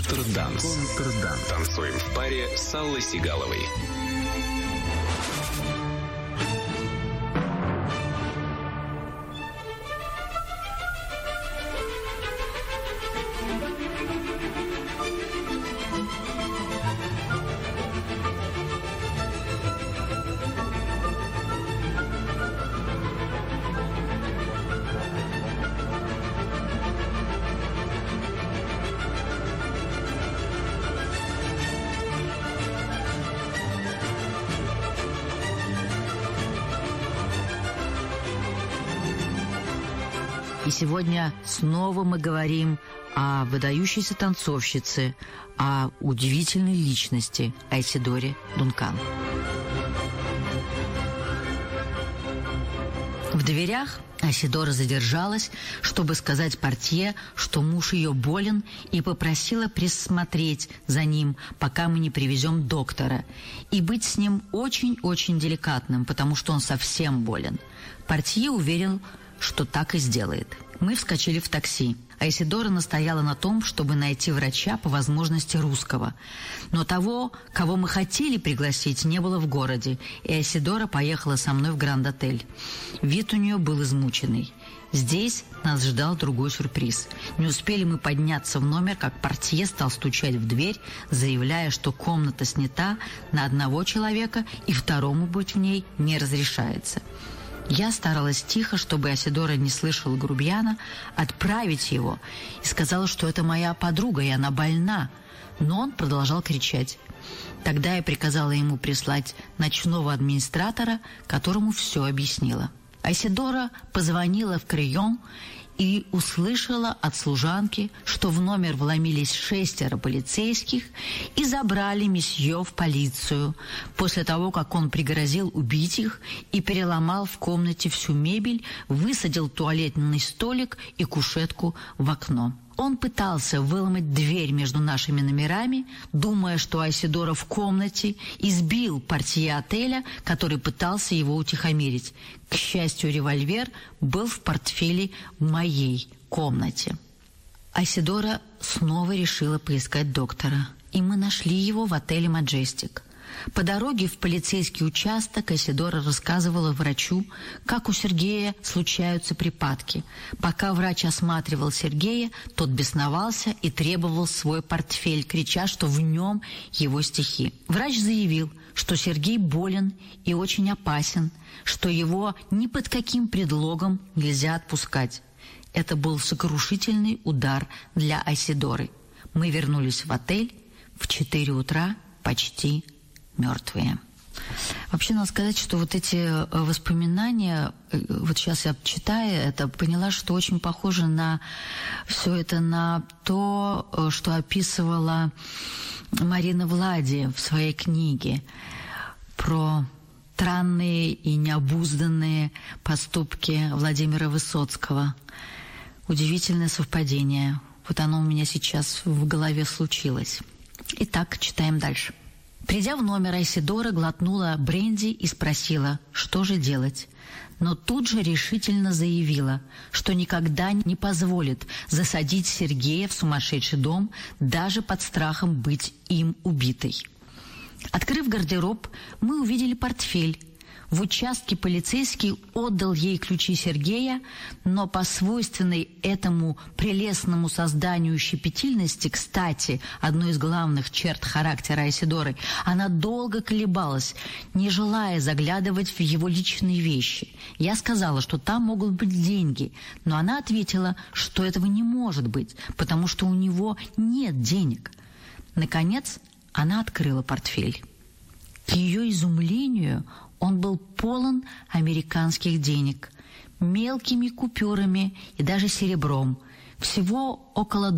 Контрданс. Танцуем в паре с Аллой Сигаловой. И сегодня снова мы говорим о выдающейся танцовщице, о удивительной личности Айседоре Дункан. В дверях Айседора задержалась, чтобы сказать портье, что муж ее болен, и попросила присмотреть за ним, пока мы не привезем доктора, и быть с ним очень-очень деликатным, потому что он совсем болен. Портье уверил, что так и сделает. Мы вскочили в такси. Айседора настояла на том, чтобы найти врача, по возможности русского. Но того, кого мы хотели пригласить, не было в городе, и Айседора поехала со мной в Гранд-отель. Вид у нее был измученный. Здесь нас ждал другой сюрприз. Не успели мы подняться в номер, как портье стал стучать в дверь, заявляя, что комната снята на одного человека и второму быть в ней не разрешается. Я старалась тихо, чтобы Айседора не слышала грубияна, отправить его, и сказала, что это моя подруга, и она больна. Но он продолжал кричать. Тогда я приказала ему прислать ночного администратора, которому все объяснила. Айседора позвонила в Крийон и услышала от служанки, что в номер вломились 6 полицейских и забрали месье в полицию, после того, как он пригрозил убить их и переломал в комнате всю мебель, высадил туалетный столик и кушетку в окно. Он пытался выломать дверь между нашими номерами, думая, что Айседора в комнате, и сбил портье отеля, который пытался его утихомирить. К счастью, револьвер был в портфеле в моей комнате. Айседора снова решила поискать доктора, и мы нашли его в отеле «Маджестик». По дороге в полицейский участок Айседора рассказывала врачу, как у Сергея случаются припадки. Пока врач осматривал Сергея, тот бесновался и требовал свой портфель, крича, что в нем его стихи. Врач заявил, что Сергей болен и очень опасен, что его ни под каким предлогом нельзя отпускать. Это был сокрушительный удар для Айседоры. Мы вернулись в отель в 4 утра почти мертвые. Вообще, надо сказать, что вот эти воспоминания, вот сейчас я читая это, поняла, что очень похоже на все это, на то, что описывала Марина Влади в своей книге про странные и необузданные поступки Владимира Высоцкого. Удивительное совпадение. Вот оно у меня сейчас в голове случилось. Итак, читаем дальше. Придя в номер, Айседора глотнула бренди и спросила, что же делать. Но тут же решительно заявила, что никогда не позволит засадить Сергея в сумасшедший дом, даже под страхом быть им убитой. Открыв гардероб, мы увидели портфель. В участке полицейский отдал ей ключи Сергея, но по свойственной этому прелестному созданию щепетильности, кстати, одной из главных черт характера Айседоры, она долго колебалась, не желая заглядывать в его личные вещи. Я сказала, что там могут быть деньги, но она ответила, что этого не может быть, потому что у него нет денег. Наконец, она открыла портфель. К ее изумлению он был полон американских денег, мелкими купюрами и даже серебром, всего около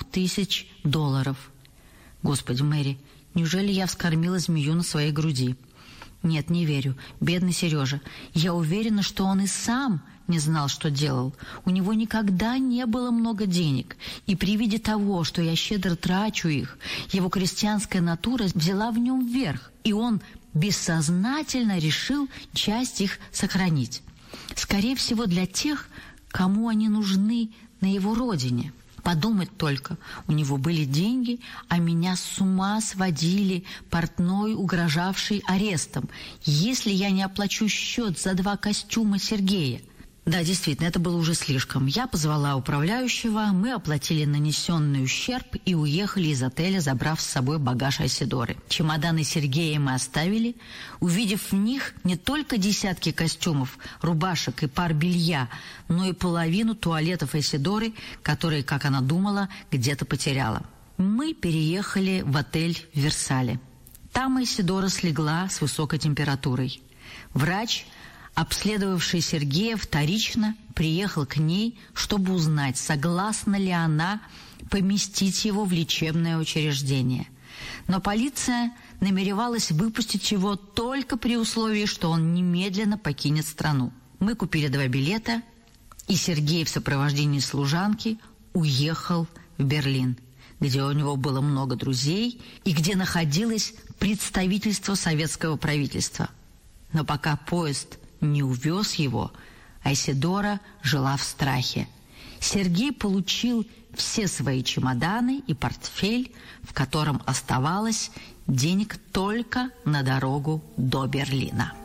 $2000. Господи, Мэри, неужели я вскормила змею на своей груди? Нет, не верю. Бедный Сережа. Я уверена, что он и сам не знал, что делал. У него никогда не было много денег. И при виде того, что я щедро трачу их, его крестьянская натура взяла в нем верх, и он бессознательно решил часть их сохранить. Скорее всего, для тех, кому они нужны на его родине. Подумать только, у него были деньги, а меня с ума сводили портной, угрожавший арестом, если я не оплачу счет за 2 костюма Сергея. Да, действительно, это было уже слишком. Я позвала управляющего, мы оплатили нанесенный ущерб и уехали из отеля, забрав с собой багаж Айседоры. Чемоданы Сергея мы оставили, увидев в них не только десятки костюмов, рубашек и пар белья, но и половину туалетов Айседоры, которые, как она думала, где-то потеряла. Мы переехали в отель в Версале. Там Айседора слегла с высокой температурой. Врач, обследовавший Сергея, вторично приехал к ней, чтобы узнать, согласна ли она поместить его в лечебное учреждение. Но полиция намеревалась выпустить его только при условии, что он немедленно покинет страну. Мы купили 2 билета, и Сергей в сопровождении служанки уехал в Берлин, где у него было много друзей и где находилось представительство советского правительства. Но пока поезд не увез его, Айседора жила в страхе. Сергей получил все свои чемоданы и портфель, в котором оставалось денег только на дорогу до Берлина.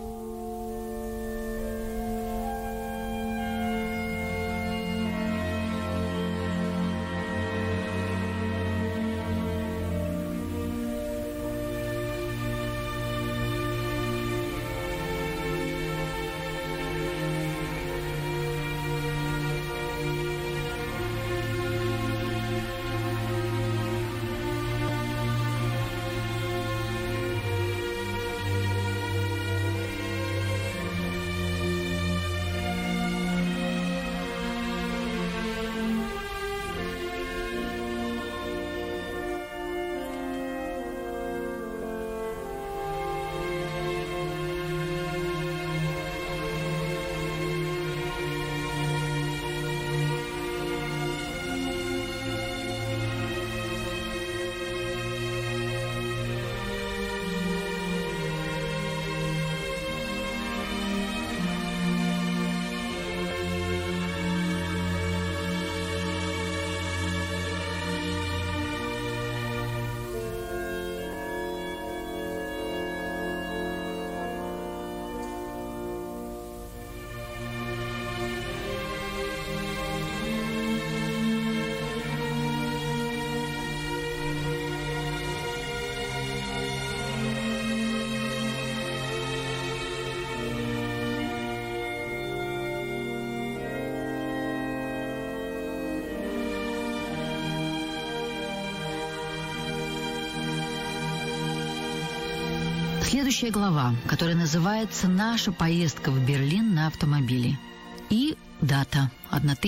Следующая глава, которая называется «Наша поездка в Берлин на автомобиле». И дата –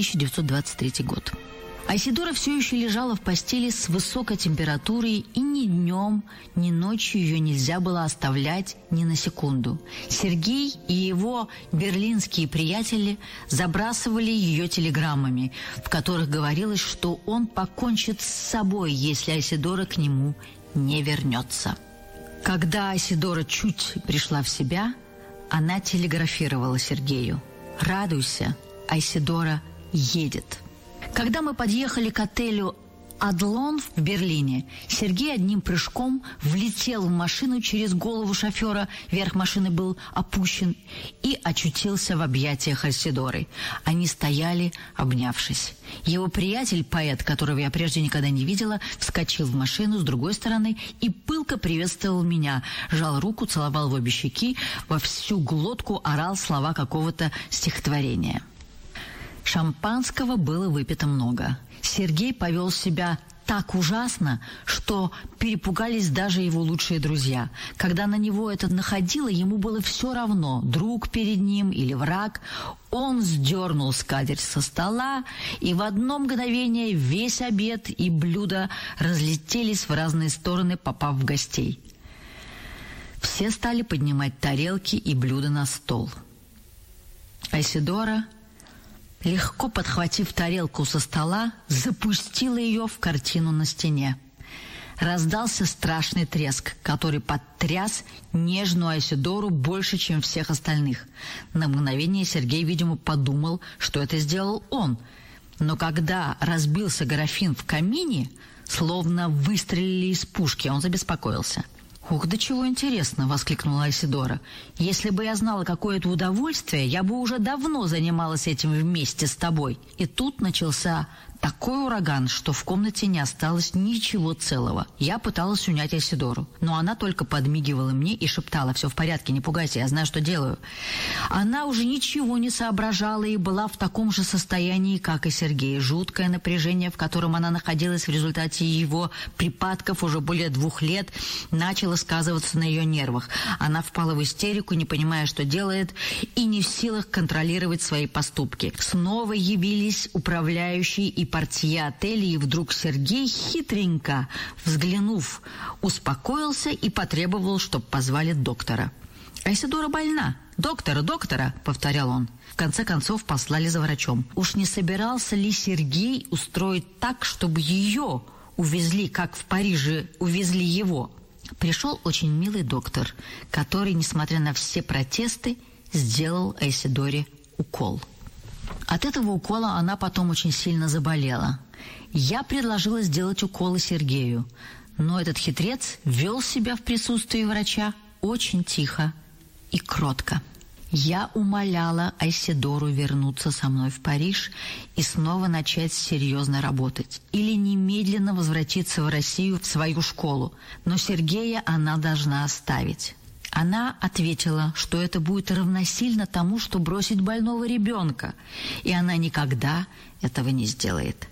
1923 год. Айседора все еще лежала в постели с высокой температурой, и ни днем, ни ночью ее нельзя было оставлять ни на секунду. Сергей и его берлинские приятели забрасывали ее телеграммами, в которых говорилось, что он покончит с собой, если Айседора к нему не вернется. Когда Айседора чуть пришла в себя, она телеграфировала Сергею: «Радуйся, Айседора едет». Когда мы подъехали к отелю «Адлон» в Берлине, Сергей одним прыжком влетел в машину через голову шофера, верх машины был опущен, и очутился в объятиях Айседоры. Они стояли, обнявшись. Его приятель, поэт, которого я прежде никогда не видела, вскочил в машину с другой стороны и пылко приветствовал меня, жал руку, целовал в обе щеки, во всю глотку орал слова какого-то стихотворения. Шампанского было выпито много. Сергей повел себя так ужасно, что перепугались даже его лучшие друзья. Когда на него это находило, ему было все равно, друг перед ним или враг. Он сдернул скатерть со стола, и в одно мгновение весь обед и блюда разлетелись в разные стороны, попав в гостей. Все стали поднимать тарелки и блюда на стол. Айседора, легко подхватив тарелку со стола, запустила ее в картину на стене. Раздался страшный треск, который потряс нежную Айседору больше, чем всех остальных. На мгновение Сергей, видимо, подумал, что это сделал он. Но когда разбился графин в камине, словно выстрелили из пушки, он забеспокоился. «Ух, да чего интересно!» — воскликнула Айседора. «Если бы я знала, какое это удовольствие, я бы уже давно занималась этим вместе с тобой». И тут начался такой ураган, что в комнате не осталось ничего целого. Я пыталась унять Айседору, но она только подмигивала мне и шептала: «Все в порядке, не пугайся, я знаю, что делаю». Она уже ничего не соображала и была в таком же состоянии, как и Сергей. Жуткое напряжение, в котором она находилась в результате его припадков уже более 2 лет, начало сказываться на ее нервах. Она впала в истерику, не понимая, что делает, и не в силах контролировать свои поступки. Снова явились управляющий и портье отеля, и вдруг Сергей, хитренько взглянув, успокоился и потребовал, чтобы позвали доктора. «Айседора больна. Доктора, доктора!» — повторял он. В конце концов послали за врачом. Уж не собирался ли Сергей устроить так, чтобы ее увезли, как в Париже увезли его? Пришел очень милый доктор, который, несмотря на все протесты, сделал Айседоре укол. От этого укола она потом очень сильно заболела. Я предложила сделать уколы Сергею, но этот хитрец вел себя в присутствии врача очень тихо и кротко. Я умоляла Айседору вернуться со мной в Париж и снова начать серьезно работать, или немедленно возвратиться в Россию в свою школу, но Сергея она должна оставить. Она ответила, что это будет равносильно тому, что бросить больного ребенка, и она никогда этого не сделает.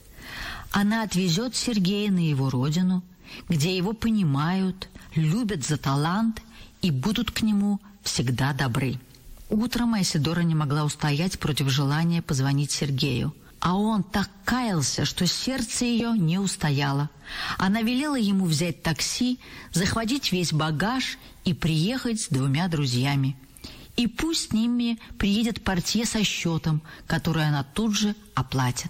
Она отвезет Сергея на его родину, где его понимают, любят за талант и будут к нему всегда добры. Утром Айседора не могла устоять против желания позвонить Сергею. А он так каялся, что сердце ее не устояло. Она велела ему взять такси, захватить весь багаж и приехать с 2 друзьями. И пусть с ними приедет портье со счетом, который она тут же оплатит.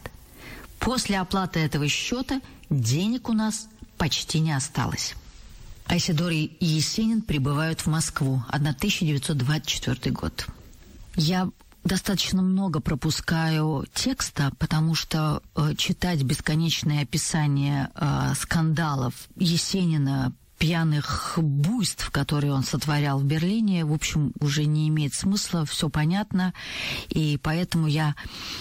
После оплаты этого счета денег у нас почти не осталось. Айседора и Есенин прибывают в Москву, 1924 год. Я достаточно много пропускаю текста, потому что читать бесконечное описание скандалов Есенина, пьяных буйств, которые он сотворял в Берлине, в общем, уже не имеет смысла, все понятно, и поэтому я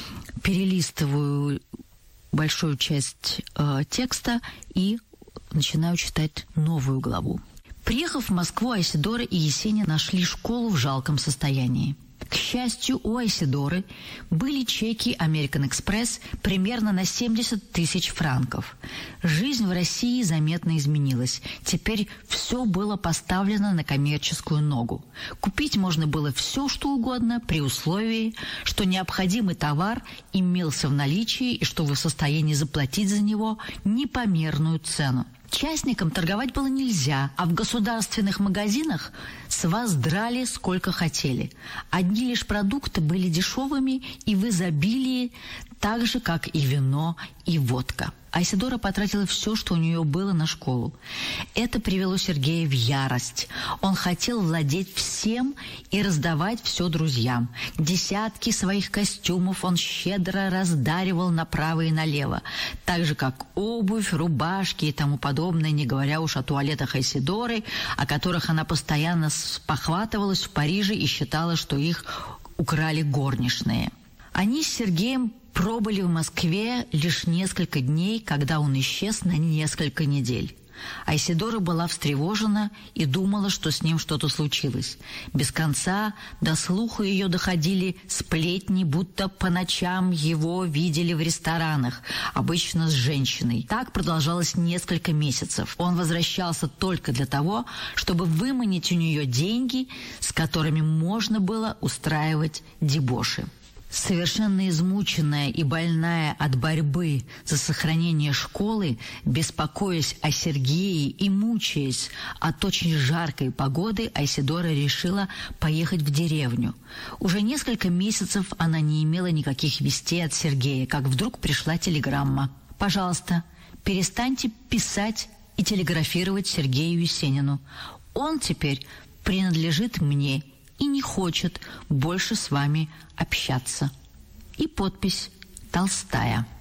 перелистываю большую часть текста и начинаю читать новую главу. Приехав в Москву, Айседора и Есенин нашли школу в жалком состоянии. К счастью, у Айседоры были чеки American Express примерно на 70 тысяч франков. Жизнь в России заметно изменилась. Теперь все было поставлено на коммерческую ногу. Купить можно было все, что угодно, при условии, что необходимый товар имелся в наличии и что вы в состоянии заплатить за него непомерную цену. Частникам торговать было нельзя, а в государственных магазинах с вас драли сколько хотели. Одни лишь продукты были дешевыми и в изобилии, так же, как и вино и водка. Айседора потратила все, что у нее было, на школу. Это привело Сергея в ярость. Он хотел владеть всем и раздавать все друзьям. Десятки своих костюмов он щедро раздаривал направо и налево, так же, как обувь, рубашки и тому подобное, не говоря уж о туалетах Айседоры, о которых она постоянно спохватывалась в Париже и считала, что их украли горничные. Они с Сергеем пробыли в Москве лишь несколько дней, когда он исчез на несколько недель. Айседора была встревожена и думала, что с ним что-то случилось. Без конца до слуха ее доходили сплетни, будто по ночам его видели в ресторанах, обычно с женщиной. Так продолжалось несколько месяцев. Он возвращался только для того, чтобы выманить у нее деньги, с которыми можно было устраивать дебоши. Совершенно измученная и больная от борьбы за сохранение школы, беспокоясь о Сергее и мучаясь от очень жаркой погоды, Айседора решила поехать в деревню. Уже несколько месяцев она не имела никаких вестей от Сергея, как вдруг пришла телеграмма. «Пожалуйста, перестаньте писать и телеграфировать Сергею Есенину. Он теперь принадлежит мне и не хочет больше с вами общаться». И подпись «Толстая».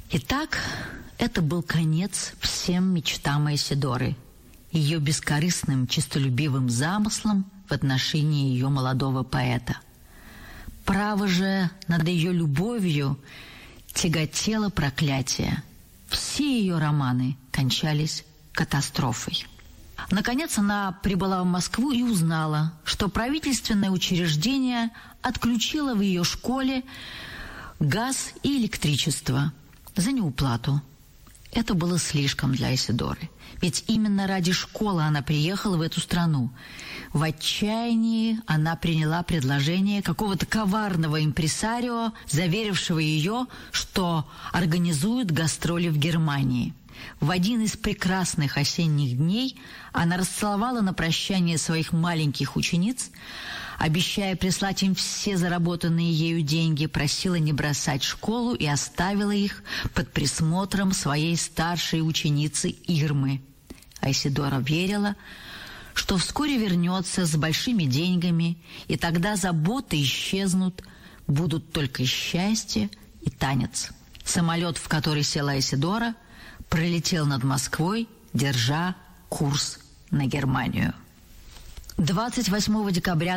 Итак, это был конец всем мечтам Айседоры, ее бескорыстным, честолюбивым замыслам в отношении ее молодого поэта. Право же, над ее любовью тяготело проклятие. Все ее романы кончались катастрофой. Наконец она прибыла в Москву и узнала, что правительственное учреждение отключило в ее школе газ и электричество за неуплату. Это было слишком для Айседоры, ведь именно ради школы она приехала в эту страну. В отчаянии она приняла предложение какого-то коварного импресарио, заверившего ее, что организует гастроли в Германии. В один из прекрасных осенних дней она расцеловала на прощание своих маленьких учениц, обещая прислать им все заработанные ею деньги, просила не бросать школу и оставила их под присмотром своей старшей ученицы Ирмы. Айседора верила, что вскоре вернется с большими деньгами, и тогда заботы исчезнут, будут только счастье и танец. Самолет, в который села Айседора, пролетел над Москвой, держа курс на Германию. 28 декабря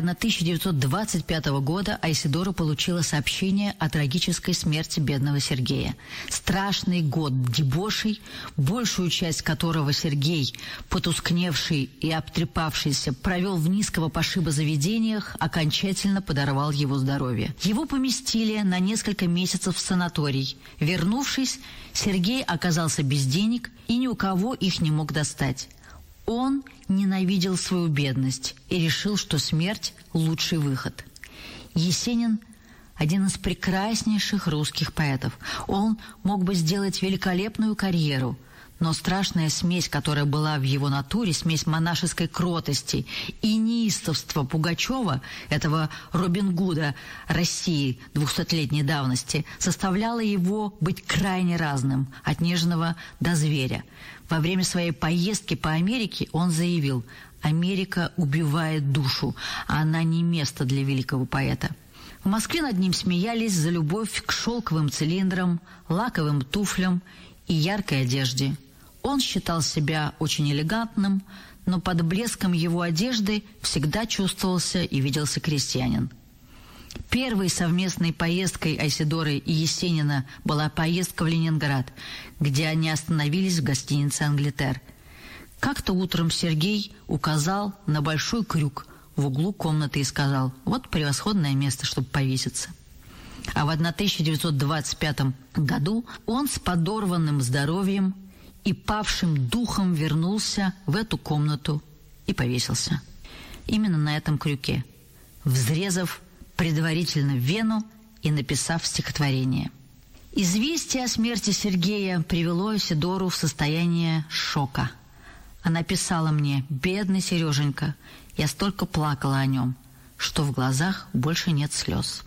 1925 года Айседора получила сообщение о трагической смерти бедного Сергея. Страшный год дебошей, большую часть которого Сергей, потускневший и обтрепавшийся, провел в низкого пошиба заведениях, окончательно подорвал его здоровье. Его поместили на несколько месяцев в санаторий. Вернувшись, Сергей оказался без денег и ни у кого их не мог достать. Он ненавидел свою бедность и решил, что смерть – лучший выход. Есенин – один из прекраснейших русских поэтов. Он мог бы сделать великолепную карьеру, но страшная смесь, которая была в его натуре, смесь монашеской кротости и неистовства Пугачева, этого Робин Гуда России 200-летней давности, заставляла его быть крайне разным, от нежного до зверя. Во время своей поездки по Америке он заявил: «Америка убивает душу, а она не место для великого поэта». В Москве над ним смеялись за любовь к шелковым цилиндрам, лаковым туфлям и яркой одежде. Он считал себя очень элегантным, но под блеском его одежды всегда чувствовался и виделся крестьянин. Первой совместной поездкой Айседоры и Есенина была поездка в Ленинград, где они остановились в гостинице «Англитер». Как-то утром Сергей указал на большой крюк в углу комнаты и сказал: «Вот превосходное место, чтобы повеситься». А в 1925 году он с подорванным здоровьем и павшим духом вернулся в эту комнату и повесился. Именно на этом крюке, взрезав предварительно вену и написав стихотворение. Известие о смерти Сергея привело Айседору в состояние шока. Она писала мне: «Бедный Сереженька, я столько плакала о нем, что в глазах больше нет слез».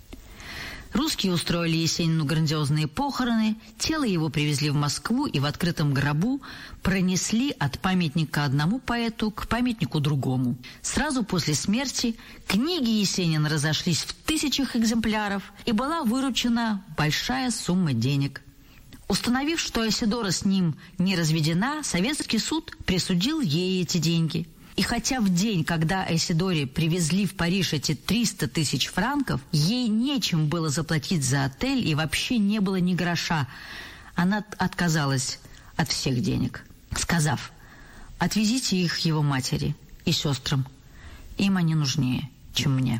Русские устроили Есенину грандиозные похороны, тело его привезли в Москву и в открытом гробу пронесли от памятника одному поэту к памятнику другому. Сразу после смерти книги Есенина разошлись в тысячах экземпляров, и была выручена большая сумма денег. Установив, что Айседора с ним не разведена, советский суд присудил ей эти деньги. И хотя в день, когда Айседоре привезли в Париж эти 300 тысяч франков, ей нечем было заплатить за отель и вообще не было ни гроша, она отказалась от всех денег, сказав: «Отвезите их его матери и сестрам, им они нужнее, чем мне».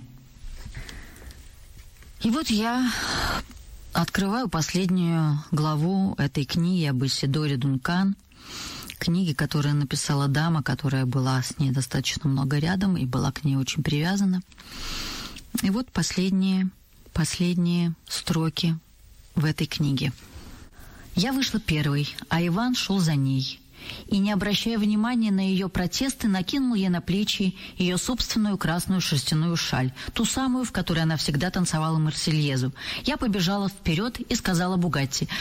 И вот я открываю последнюю главу этой книги об Айседоре Дункан, книги, которую написала дама, которая была с ней достаточно много рядом и была к ней очень привязана. И вот последние строки в этой книге. «Я вышла первой, а Иван шел за ней, и, не обращая внимания на ее протесты, накинул ей на плечи ее собственную красную шерстяную шаль, ту самую, в которой она всегда танцевала Марсельезу. Я побежала вперед и сказала Бугатти: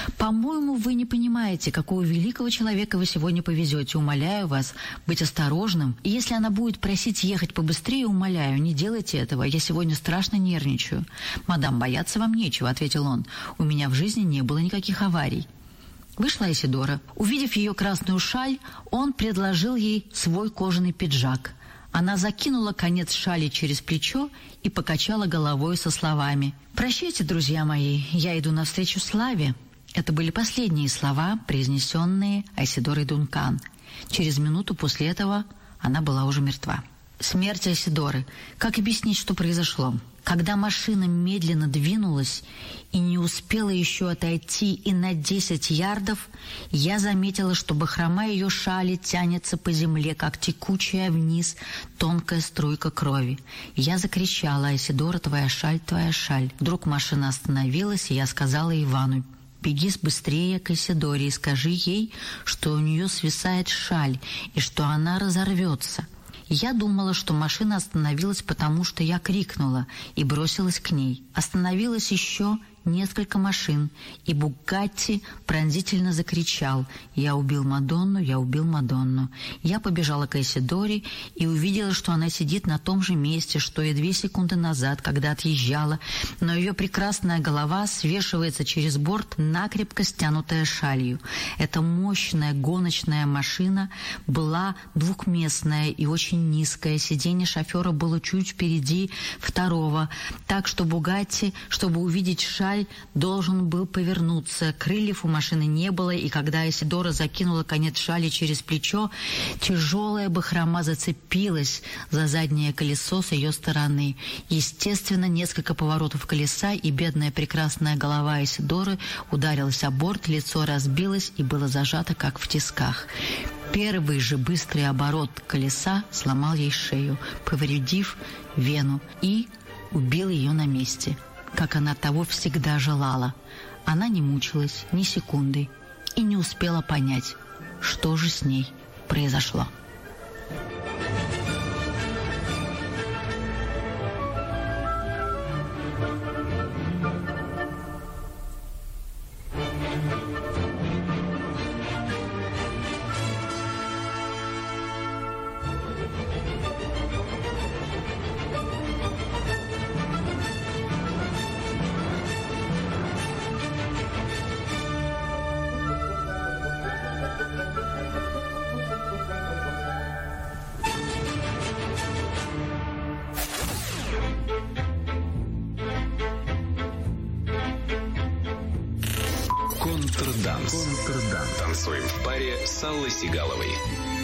«По-моему, вы не понимаете, какого великого человека вы сегодня повезете. Умоляю вас быть осторожным. И если она будет просить ехать побыстрее, умоляю, не делайте этого. Я сегодня страшно нервничаю». «Мадам, бояться вам нечего», — ответил он. «У меня в жизни не было никаких аварий». Вышла Исидора. Увидев ее красную шаль, он предложил ей свой кожаный пиджак. Она закинула конец шали через плечо и покачала головой со словами: «Прощайте, друзья мои, я иду навстречу славе». Это были последние слова, произнесенные Айседорой Дункан. Через минуту после этого она была уже мертва. Смерть Айседоры. Как объяснить, что произошло? Когда машина медленно двинулась и не успела еще отойти и на 10 ярдов, я заметила, что бахрома ее шали тянется по земле, как текучая вниз тонкая струйка крови. Я закричала: «Айседора, твоя шаль, твоя шаль». Вдруг машина остановилась, и я сказала Ивану: «Беги быстрее к Айседоре и скажи ей, что у нее свисает шаль и что она разорвется». Я думала, что машина остановилась, потому что я крикнула и бросилась к ней. Остановилось еще несколько машин, и Бугатти пронзительно закричал: «Я убил Мадонну, я убил Мадонну». Я побежала к Айседоре и увидела, что она сидит на том же месте, что и 2 секунды назад, когда отъезжала, но ее прекрасная голова свешивается через борт, накрепко стянутая шалью. Эта мощная гоночная машина была двухместная и очень низкая. Сиденье шофера было чуть впереди второго, так что Бугатти, чтобы увидеть шаль, должен был повернуться. Крыльев у машины не было, и когда Айседора закинула конец шали через плечо, тяжелая бахрома зацепилась за заднее колесо с ее стороны. Естественно, несколько поворотов колеса, и бедная прекрасная голова Айседоры ударилась о борт, лицо разбилось и было зажато, как в тисках. Первый же быстрый оборот колеса сломал ей шею, повредив вену, и убил ее на месте, как она того всегда желала. Она не мучилась ни секунды и не успела понять, что же с ней произошло. Контрданс. Танцуем в паре с Аллой Сигаловой.